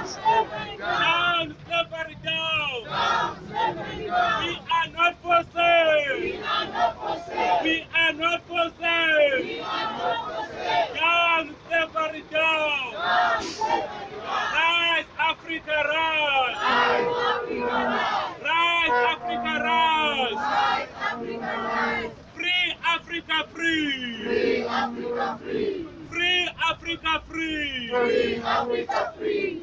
Down, slavery down. We are not for sale. We are not for sale. Down, slavery down. Rise, Africa, rise. Rise, Africa, rise. Free Africa, free. Free Africa, free.